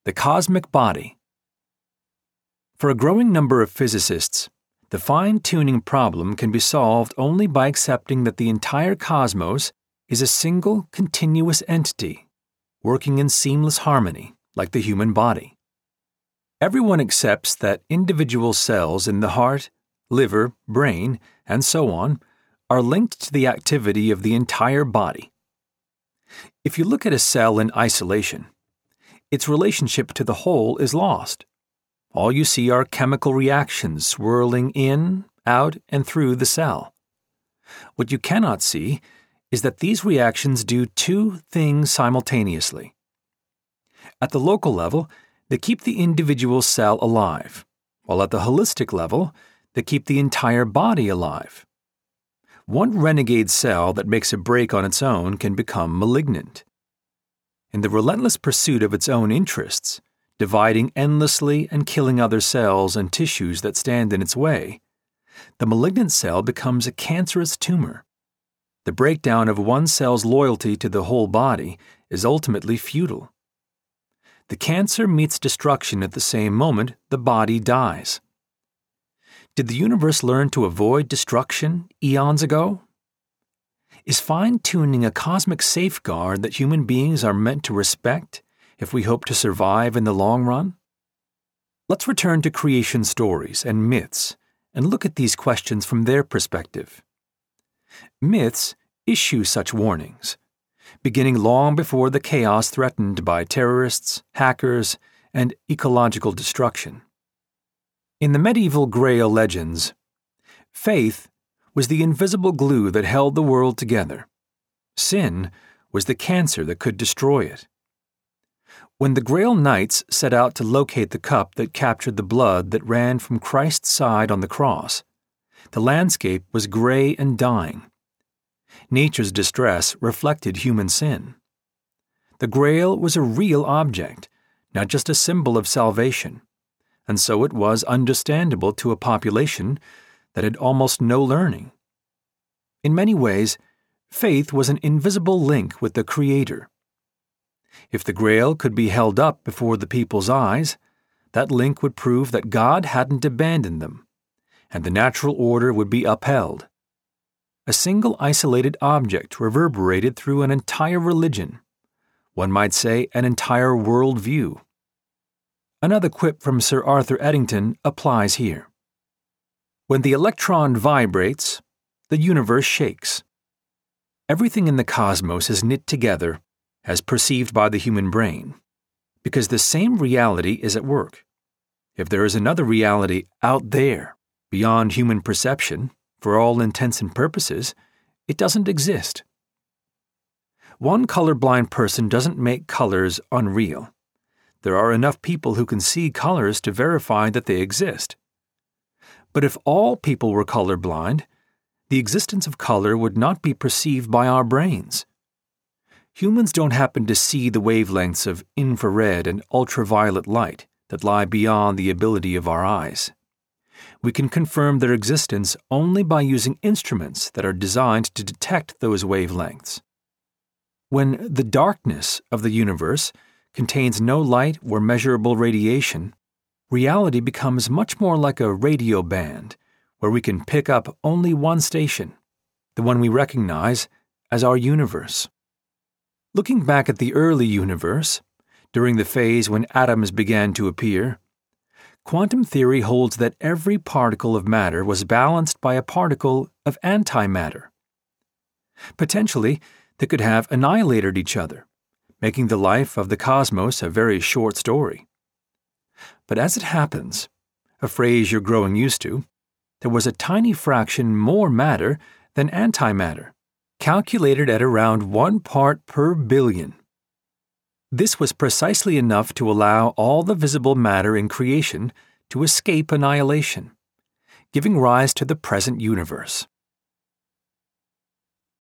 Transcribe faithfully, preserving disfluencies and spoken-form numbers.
The cosmic body. For a growing number of physicists, the fine-tuning problem can be solved only by accepting that the entire cosmos is a single, continuous entity, working in seamless harmony, like the human body. Everyone accepts that individual cells in the heart, liver, brain, and so on are linked to the activity of the entire body. If you look at a cell in isolation, its relationship to the whole is lost. All you see are chemical reactions swirling in, out, and through the cell. What you cannot see is that these reactions do two things simultaneously. At the local level, they keep the individual cell alive, while at the holistic level, they keep the entire body alive. One renegade cell that makes a break on its own can become malignant. In the relentless pursuit of its own interests, dividing endlessly and killing other cells and tissues that stand in its way, the malignant cell becomes a cancerous tumor. The breakdown of one cell's loyalty to the whole body is ultimately futile. The cancer meets destruction at the same moment the body dies. Did the universe learn to avoid destruction eons ago? Is fine-tuning a cosmic safeguard that human beings are meant to respect if we hope to survive in the long run? Let's return to creation stories and myths and look at these questions from their perspective. Myths issue such warnings, beginning long before the chaos threatened by terrorists, hackers, and ecological destruction. In the medieval Grail legends, faith was the invisible glue that held the world together. Sin was the cancer that could destroy it. When the Grail Knights set out to locate the cup that captured the blood that ran from Christ's side on the cross, the landscape was gray and dying. Nature's distress reflected human sin. The Grail was a real object, not just a symbol of salvation, and so it was understandable to a population that had almost no learning. In many ways, faith was an invisible link with the Creator. If the Grail could be held up before the people's eyes, that link would prove that God hadn't abandoned them, and the natural order would be upheld. A single isolated object reverberated through an entire religion, one might say an entire world view. Another quip from Sir Arthur Eddington applies here. When the electron vibrates, the universe shakes. Everything in the cosmos is knit together as perceived by the human brain, because the same reality is at work. If there is another reality out there, beyond human perception, for all intents and purposes, it doesn't exist. One colorblind person doesn't make colors unreal. There are enough people who can see colors to verify that they exist. But if all people were colorblind, the existence of color would not be perceived by our brains. Humans don't happen to see the wavelengths of infrared and ultraviolet light that lie beyond the ability of our eyes. We can confirm their existence only by using instruments that are designed to detect those wavelengths. When the darkness of the universe contains no light or measurable radiation, reality becomes much more like a radio band where we can pick up only one station, the one we recognize as our universe. Looking back at the early universe, during the phase when atoms began to appear, quantum theory holds that every particle of matter was balanced by a particle of antimatter. Potentially, they could have annihilated each other, making the life of the cosmos a very short story. But as it happens, a phrase you're growing used to, there was a tiny fraction more matter than antimatter, calculated at around one part per billion. This was precisely enough to allow all the visible matter in creation to escape annihilation, giving rise to the present universe.